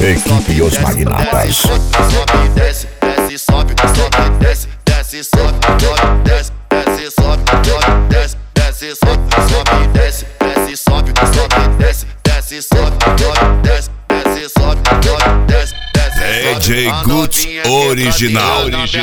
Equipe Os Magnatas. Sobe, desce, desce, sobe, sobe, desce, desce, sobe, sobe, desce, desce, sobe, sobe, desce, desce, sobe, sobe, desce, desce, sobe, sobe, desce, desce, sobe, sobe, desce, desce, sobe, sobe, desce, desce. DJ Guts original.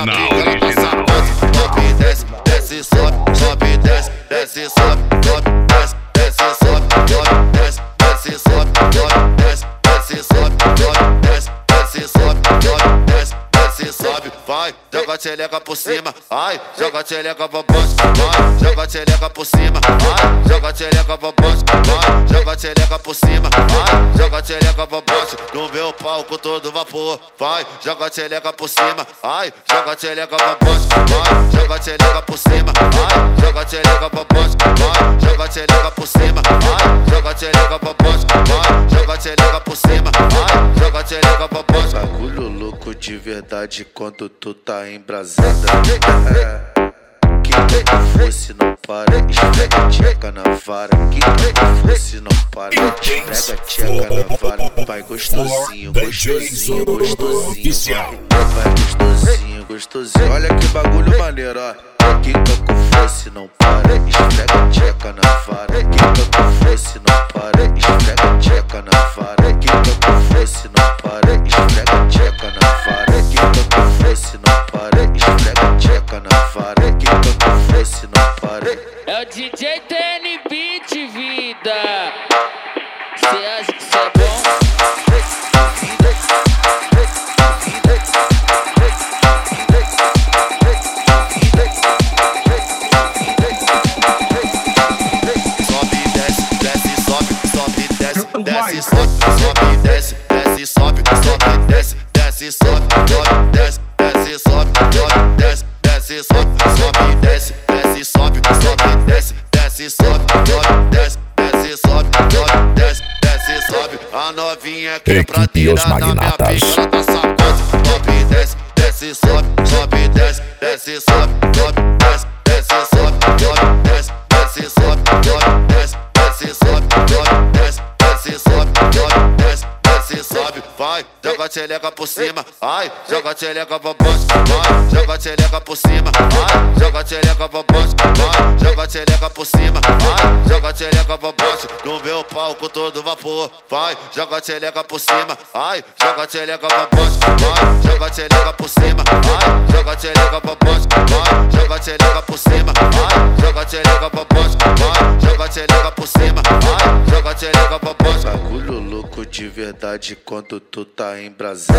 Sobe, desce, desce, sobe, sobe, desce, desce, sobe, sobe, desce, desce, sobe, sobe, desce, desce, sobe, sobe, desce, desce, sobe, sobe, desce, desce, sobe, sobe, desce, desce, sobe, vai, joga a tchereca por cima, ai, joga a tchereca pra baixo, vai, joga a tchereca por cima, ai, joga a tchereca pra baixo, vai, joga a tchereca por cima, ai, joga a tchereca pra baixo, no meu palco todo vapor, vai, joga a tchereca por cima, ai, joga a tchereca pra baixo, vai, joga a tchereca por cima, ai, joga a tchereca pra baixo, vai, joga a tchereca por cima, ai, joga a tchereca pra baixo, vai, joga a tchereca por cima, ai, joga a tchereca pra baixo. Bagulho louco de verdade quando tu tá embrasada. Que fosse não para, esfrega tcheca na vara. Que fosse não para, esfrega tcheca na vara. Vai gostosinho, gostosinho, gostosinho. Vai gostosinho, gostosinho. Olha que bagulho maneiro, ó. Que fosse não para, esfrega tcheca na vara. Que fosse não para, esfrega tcheca na vara. Que fosse não para, esfrega tcheca na vara. Que fosse não para, esfrega tcheca na vara. Que fosse não para. É o DJ TN Beat, vida. Cê acha que cê é bom? Desce, sobe, desce, desce, sobe, sobe, desce, desce, sobe, sobe, desce, desce, sobe, sobe, desce, desce, sobe, sobe, desce, desce, sobe, sobe, desce, desce, sobe, sobe, desce, desce, sobe, sobe, desce, desce, sobe. A novinha que é pra tirar na minha pica, ela tá sacode, sobe, desce, desce, sobe, sobe, desce, desce, sobe, sobe, desce, desce, sobe, sobe, desce, desce, sobe, sobe, desce, desce, sobe, sobe, desce, desce, sobe, sobe, desce, desce, sobe, vai, joga a tchereca por cima, ai, joga a tchereca pra baixo, vai, joga a tchereca por cima, ai, joga a tchereca pra baixo, vai, joga a tchereca por cima, ai, joga a tchereca pra baixo, no meu palco todo vapor, vai, joga a tchereca por cima, ai, joga a tchereca pra baixo, vai, joga a tchereca por cima, ai, joga a tchereca pra baixo, vai, joga a tchereca por cima, ai, joga a tchereca pra baixo, vai, joga a tchereca por cima, ai, joga a tchereca pra baixo. Bagulho louco de verdade quando tu tá embrasada.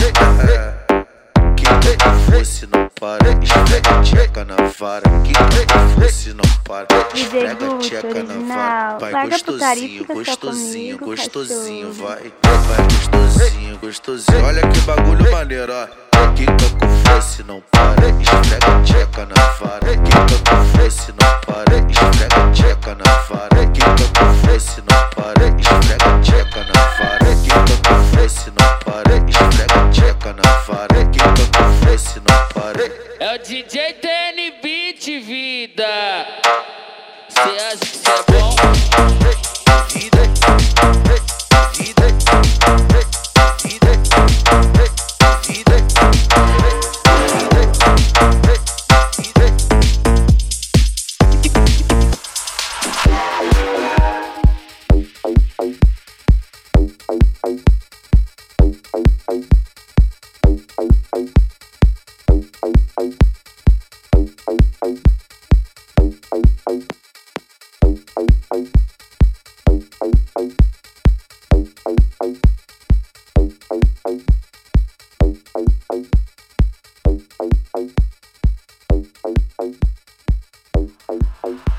Que fosse não para, esfrega tcheca na vara. Que fosse não para, esfrega tcheca na vara. Vai gostosinho, gostosinho, gostosinho, vai. Vai gostosinho, gostosinho. Olha que bagulho maneiro, ó. Que fosse não para, esfrega tcheca na vara. Que fosse não para, esfrega tcheca na vara. Que fosse não para, esfrega tcheca na vara. Que fosse não para, esfrega tcheca na vara. Que fosse não para. É o DJ TN Beat, vida. Cê acha que cê é bom? Bye.